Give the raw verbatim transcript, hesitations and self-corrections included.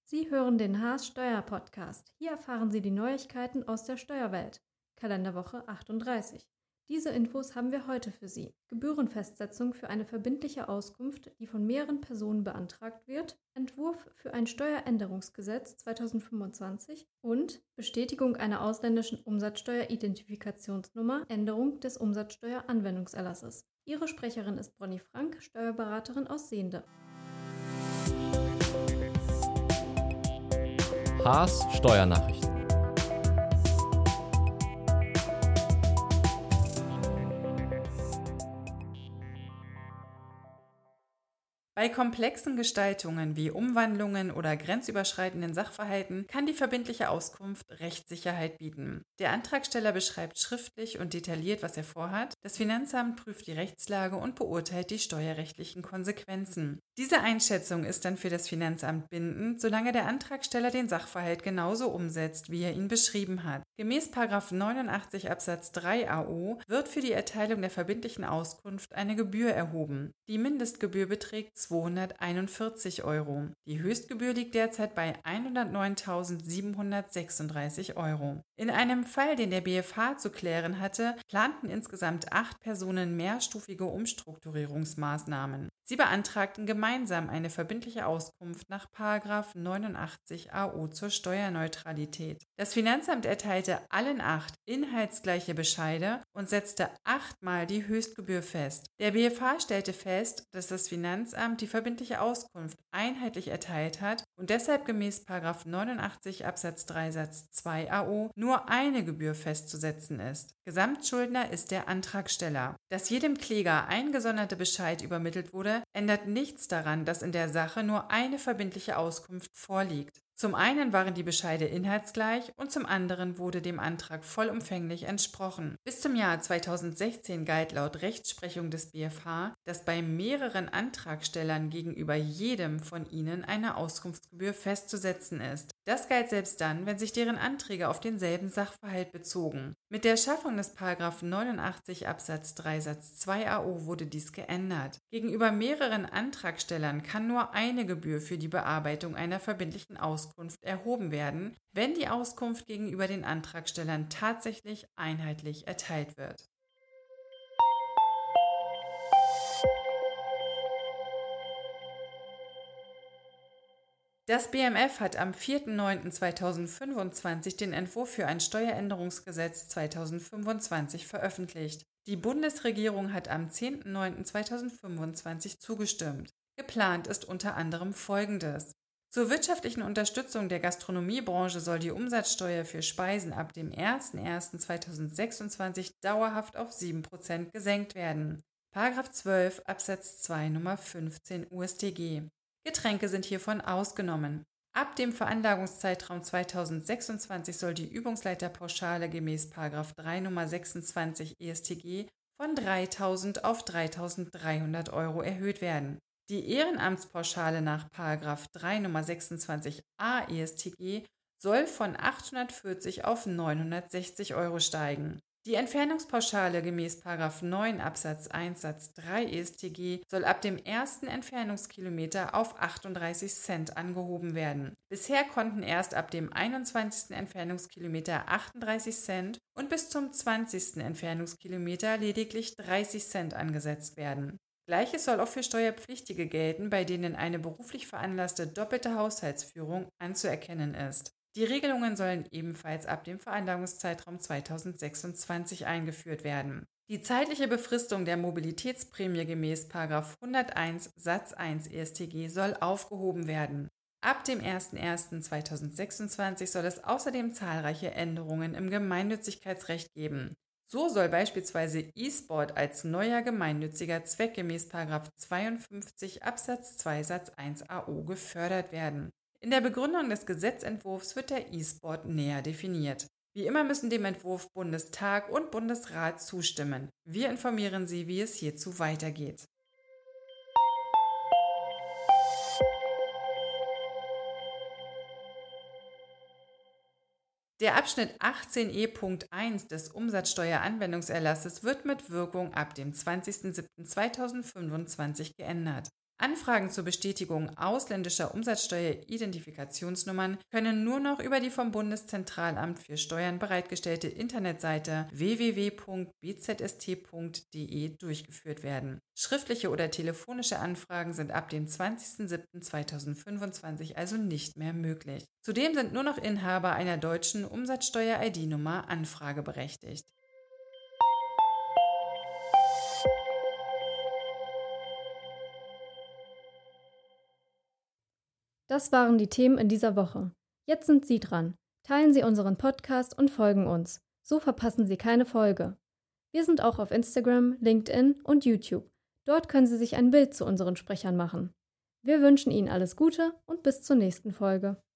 Sie hören den Haas Steuer-Podcast. Hier erfahren Sie die Neuigkeiten aus der Steuerwelt. Kalenderwoche achtunddreißig. Diese Infos haben wir heute für Sie. Gebührenfestsetzung für eine verbindliche Auskunft, die von mehreren Personen beantragt wird, Entwurf für ein Steueränderungsgesetz zweitausendfünfundzwanzig und Bestätigung einer ausländischen Umsatzsteueridentifikationsnummer, Änderung des Umsatzsteueranwendungserlasses. Ihre Sprecherin ist Bronny Frank, Steuerberaterin aus Sehnde. Haas Steuernachrichten. Bei komplexen Gestaltungen wie Umwandlungen oder grenzüberschreitenden Sachverhalten kann die verbindliche Auskunft Rechtssicherheit bieten. Der Antragsteller beschreibt schriftlich und detailliert, was er vorhat. Das Finanzamt prüft die Rechtslage und beurteilt die steuerrechtlichen Konsequenzen. Diese Einschätzung ist dann für das Finanzamt bindend, solange der Antragsteller den Sachverhalt genauso umsetzt, wie er ihn beschrieben hat. Gemäß Paragraph neunundachtzig Absatz drei A O wird für die Erteilung der verbindlichen Auskunft eine Gebühr erhoben. Die Mindestgebühr beträgt zweihunderteinundvierzig Euro. Die Höchstgebühr liegt derzeit bei hundertneuntausendsiebenhundertsechsunddreißig Euro. In einem Fall, den der B F H zu klären hatte, planten insgesamt acht Personen mehrstufige Umstrukturierungsmaßnahmen. Sie beantragten gemeinsam eine verbindliche Auskunft nach Paragraph neunundachtzig A O zur Steuerneutralität. Das Finanzamt erteilte allen acht inhaltsgleiche Bescheide und setzte achtmal die Höchstgebühr fest. Der B F H stellte fest, dass das Finanzamt die verbindliche Auskunft einheitlich erteilt hat und deshalb gemäß Paragraph neunundachtzig Absatz drei Satz zwei A O nur eine Gebühr festzusetzen ist. Gesamtschuldner ist der Antragsteller. Dass jedem Kläger ein gesonderter Bescheid übermittelt wurde, ändert nichts daran, dass in der Sache nur eine verbindliche Auskunft vorliegt. Zum einen waren die Bescheide inhaltsgleich und zum anderen wurde dem Antrag vollumfänglich entsprochen. Bis zum Jahr zweitausendsechzehn galt laut Rechtsprechung des B F H, dass bei mehreren Antragstellern gegenüber jedem von ihnen eine Auskunftsgebühr festzusetzen ist. Das galt selbst dann, wenn sich deren Anträge auf denselben Sachverhalt bezogen. Mit der Schaffung des Paragraph neunundachtzig Absatz drei Satz zwei A O wurde dies geändert. Gegenüber mehreren Antragstellern kann nur eine Gebühr für die Bearbeitung einer verbindlichen Auskunft erhoben werden, wenn die Auskunft gegenüber den Antragstellern tatsächlich einheitlich erteilt wird. Das B M F hat am vierten neunten zweitausendfünfundzwanzig den Entwurf für ein Steueränderungsgesetz zweitausendfünfundzwanzig veröffentlicht. Die Bundesregierung hat am zehnten neunten zweitausendfünfundzwanzig zugestimmt. Geplant ist unter anderem Folgendes. Zur wirtschaftlichen Unterstützung der Gastronomiebranche soll die Umsatzsteuer für Speisen ab dem ersten ersten zweitausendsechsundzwanzig dauerhaft auf sieben Prozent gesenkt werden. Paragraph zwölf Absatz zwei Nummer fünfzehn U S T G. Getränke sind hiervon ausgenommen. Ab dem Veranlagungszeitraum zweitausendsechsundzwanzig soll die Übungsleiterpauschale gemäß Paragraph drei Nummer sechsundzwanzig E S T G von dreitausend auf dreitausenddreihundert Euro erhöht werden. Die Ehrenamtspauschale nach Paragraph drei Nummer sechsundzwanzig a E S T G soll von achthundertvierzig auf neunhundertsechzig Euro steigen. Die Entfernungspauschale gemäß Paragraph neun Absatz eins Satz drei E S T G soll ab dem ersten Entfernungskilometer auf achtunddreißig Cent angehoben werden. Bisher konnten erst ab dem einundzwanzigsten Entfernungskilometer achtunddreißig Cent und bis zum zwanzigsten Entfernungskilometer lediglich dreißig Cent angesetzt werden. Gleiches soll auch für Steuerpflichtige gelten, bei denen eine beruflich veranlasste doppelte Haushaltsführung anzuerkennen ist. Die Regelungen sollen ebenfalls ab dem Veranlagungszeitraum zweitausendsechsundzwanzig eingeführt werden. Die zeitliche Befristung der Mobilitätsprämie gemäß Paragraph hunderteins Satz eins E S T G soll aufgehoben werden. Ab dem ersten ersten zweitausendsechsundzwanzig soll es außerdem zahlreiche Änderungen im Gemeinnützigkeitsrecht geben. So soll beispielsweise E-Sport als neuer gemeinnütziger Zweck gemäß Paragraph zweiundfünfzig Absatz zwei Satz eins A O gefördert werden. In der Begründung des Gesetzentwurfs wird der E-Sport näher definiert. Wie immer müssen dem Entwurf Bundestag und Bundesrat zustimmen. Wir informieren Sie, wie es hierzu weitergeht. Der Abschnitt achtzehn e Punkt eins des Umsatzsteueranwendungserlasses wird mit Wirkung ab dem zwanzigsten siebten zweitausendfünfundzwanzig geändert. Anfragen zur Bestätigung ausländischer Umsatzsteueridentifikationsnummern können nur noch über die vom Bundeszentralamt für Steuern bereitgestellte Internetseite w w w punkt b z s t punkt d e durchgeführt werden. Schriftliche oder telefonische Anfragen sind ab dem zwanzigsten siebten zweitausendfünfundzwanzig also nicht mehr möglich. Zudem sind nur noch Inhaber einer deutschen Umsatzsteuer-I D-Nummer anfrageberechtigt. Das waren die Themen in dieser Woche. Jetzt sind Sie dran. Teilen Sie unseren Podcast und folgen uns. So verpassen Sie keine Folge. Wir sind auch auf Instagram, LinkedIn und YouTube. Dort können Sie sich ein Bild zu unseren Sprechern machen. Wir wünschen Ihnen alles Gute und bis zur nächsten Folge.